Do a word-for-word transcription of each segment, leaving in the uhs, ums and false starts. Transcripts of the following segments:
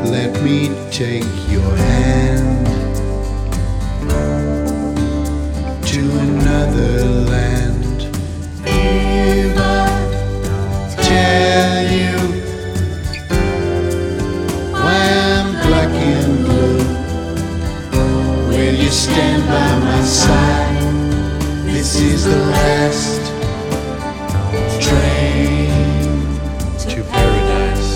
Let me take your hand to another land. If I tell you why I'm black and blue, will you stand by my side? This is the last train to paradise.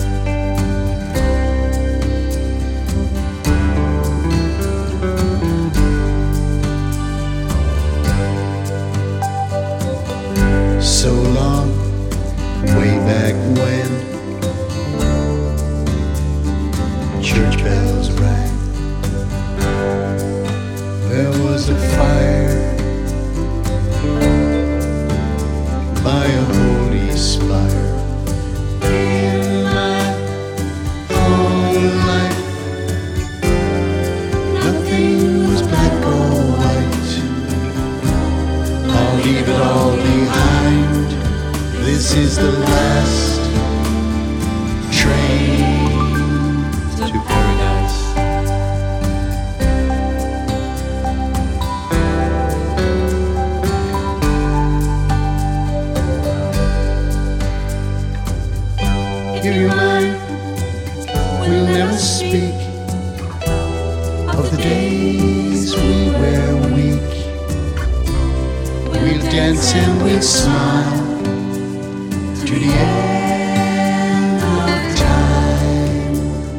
So long, way back when church bells rang, there was a fire by a holy spire. In my whole life, nothing was black or white. I'll leave it all behind. This is the last train to paradise. Give your mind, we'll never speak of the days we were weak. We'll dance and we'll smile to the end of time.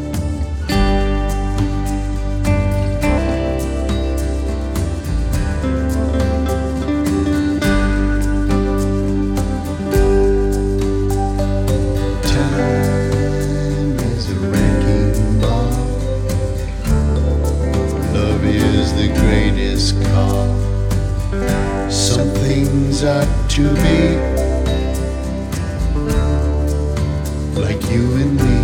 Time is a wrecking ball. Love is the greatest call. Some things are to be like you and me.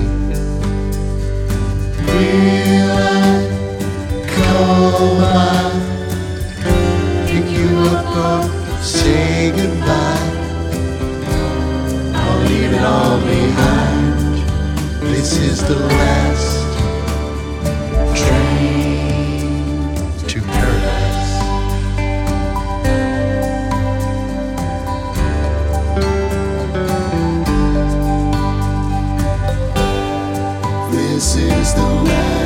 Will I call by, pick you up or say goodbye? I'll leave it all behind. This is the last train to paradise. This is the last